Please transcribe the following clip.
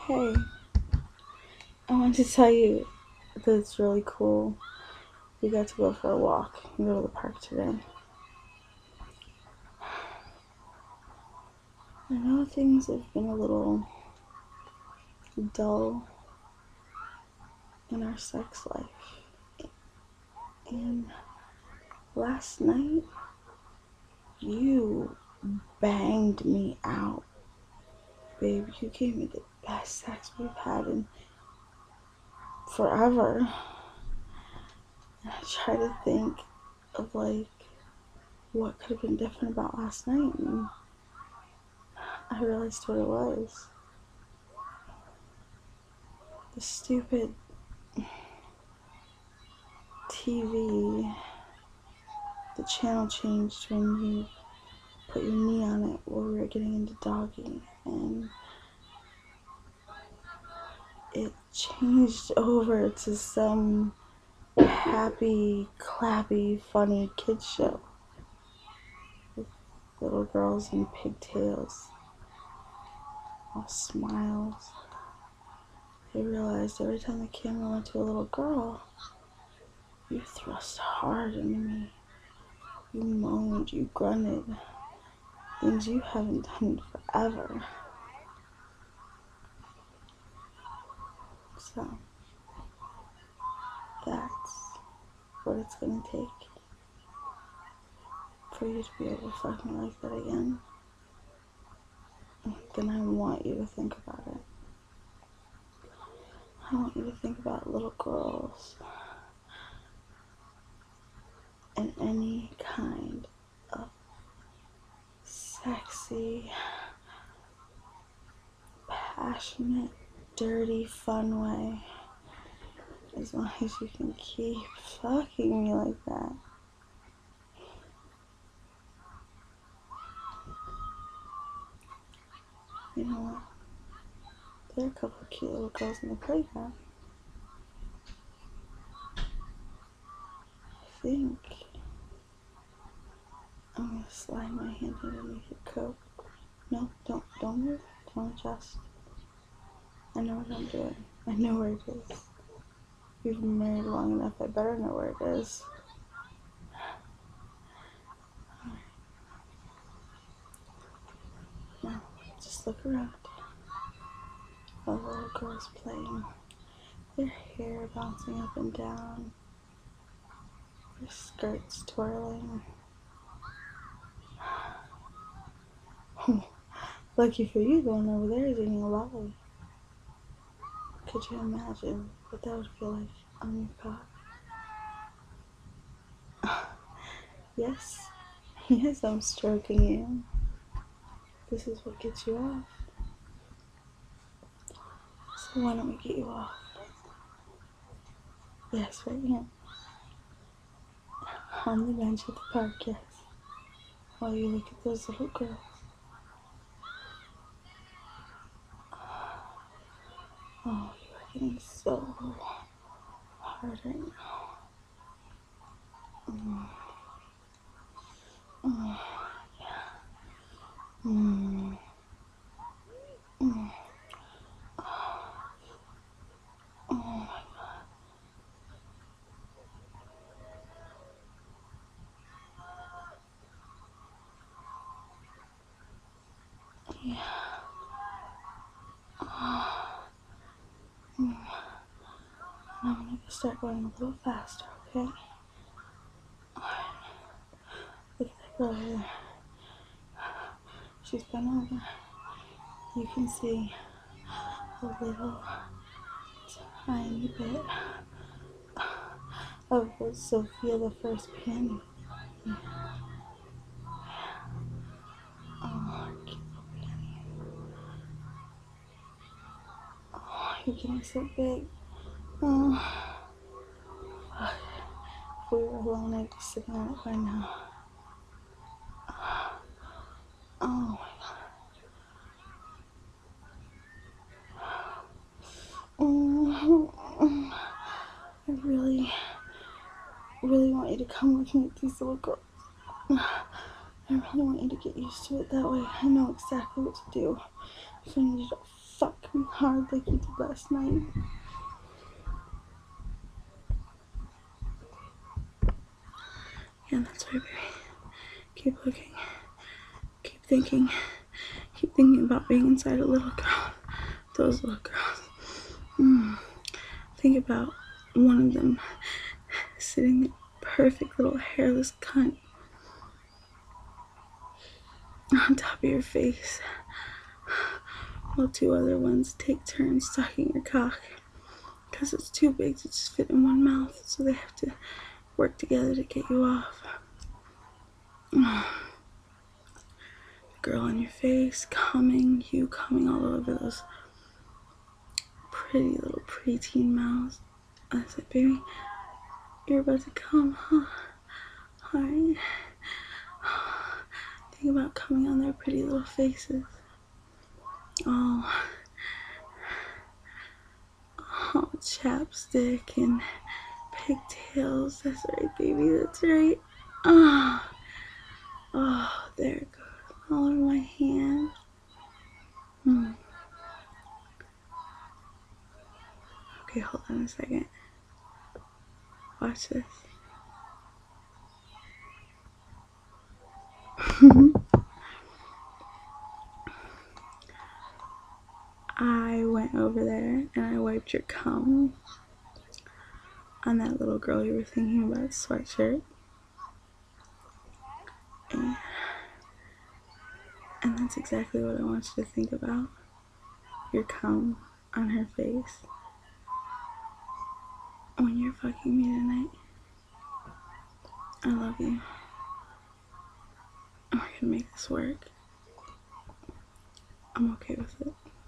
Hey, I wanted to tell you that it's really cool. We got to go for a walk and go to the park today. I know things have been a little dull in our sex life. And last night, you banged me out. Babe, you gave me the best sex we've had in forever. And I try to think of what could have been different about last night, and I realized what it was. The stupid TV, the channel changed when you put your knee on it while we were getting into doggy, and it changed over to some happy, clappy, funny kids show with little girls in pigtails, all smiles. I realized every time the camera went to a little girl, you thrust hard into me. You moaned, you grunted, things you haven't done in forever. So, that's what it's gonna take for you to be able to fuck me like that again. Then I want you to think about it. I want you to think about little girls and any kind of sexy, passionate, dirty, fun way. As long as you can keep fucking me like that. You know what? There are a couple of cute little girls in the playground. I think I'm gonna slide my hand underneath your coat. No, don't move. Don't adjust. I know what I'm doing. I know where it is. You've been married long enough. I better know where it is. Now, just look around. All the little girls playing. Their hair bouncing up and down. Their skirts twirling. Lucky for you, the one over there is eating a lolly. Could you imagine what that would feel like on your cock? Yes, yes, I'm stroking you. This is what gets you off. So why don't we get you off? Yes, right now. On the bench at the park, yes. While you look at those little girls. Oh, you're getting so hard right now. Oh, yeah. Mm. Oh my god. Yeah. I'm gonna start going a little faster, okay? Look at that girl here. She's bent over. You can see a little tiny bit of Sophia the First panty. Yeah. Oh, cute little panty. Oh, you're getting so big. Oh, fuck. If we were alone, I'd be sitting on it by now. Oh my god. I really want you to come with me with these little girls. I really want you to get used to it that way. I know exactly what to do. If I need you to fuck me hard like you did last night. Yeah, that's right, baby. Keep looking. Keep thinking. Keep thinking about being inside a little girl. Those little girls. Think about one of them sitting there, perfect little hairless cunt on top of your face, while two other ones take turns sucking your cock, because it's too big to just fit in one mouth, so they have to work together to get you off. The girl on your face, you coming all over those pretty little preteen mouths. I said, baby, you're about to come, huh? Alright. Think about coming on their pretty little faces. Oh, chapstick and pigtails. That's right, baby. That's right. Oh, there it goes. All over my hand. Okay, hold on a second. Watch this. I went over there and I wiped your cum on that little girl you were thinking about, sweatshirt. And that's exactly what I want you to think about. Your cum on her face when you're fucking me tonight. I love you. And we're gonna make this work. I'm okay with it.